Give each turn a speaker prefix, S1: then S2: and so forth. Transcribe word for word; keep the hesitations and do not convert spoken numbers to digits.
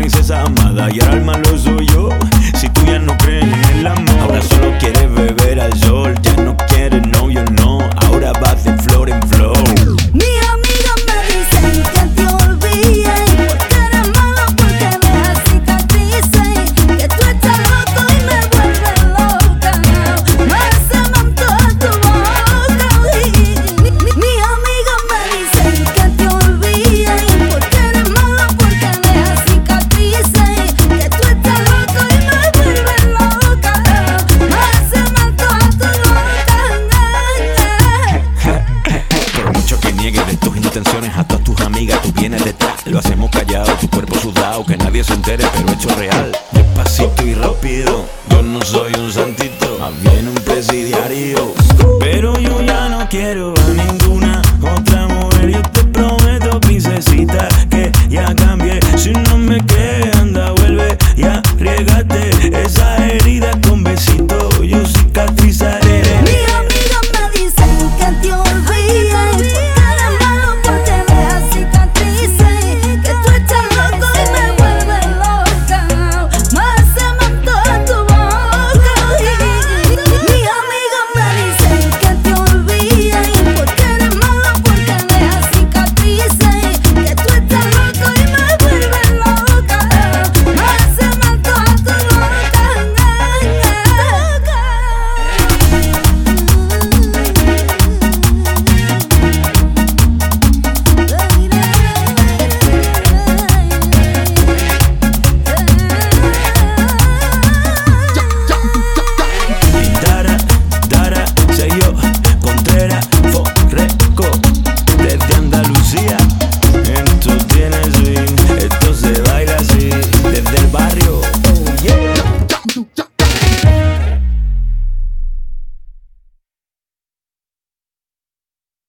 S1: princesa amada y ahora el malo soy yo. Si tú ya no crees en el amor, ahora solo quieres beber al sol. Ya no quieres novio, no, ahora vas de flor en flor.
S2: Mis amigas me dicen que te olvides, porque eres malo, porque dejas cicatrices, que tú estás loco y me vuelves loca. Me se me antoja tu boca. Mi- mi- Mis amigas me dicen que te olvides, porque eres malo, porque dejas cicatrices, que tú estás loco y me vuelves loca. Me se me antoja tu boca.
S1: Por mucho que niegues de tus intenciones a todas tus amigas, tú vienes detrás. Lo hacemos callado, tu cuerpo sudado, que nadie se entere, pero hecho real. Despacito y rápido, yo no soy un santito, más bien un presidiario.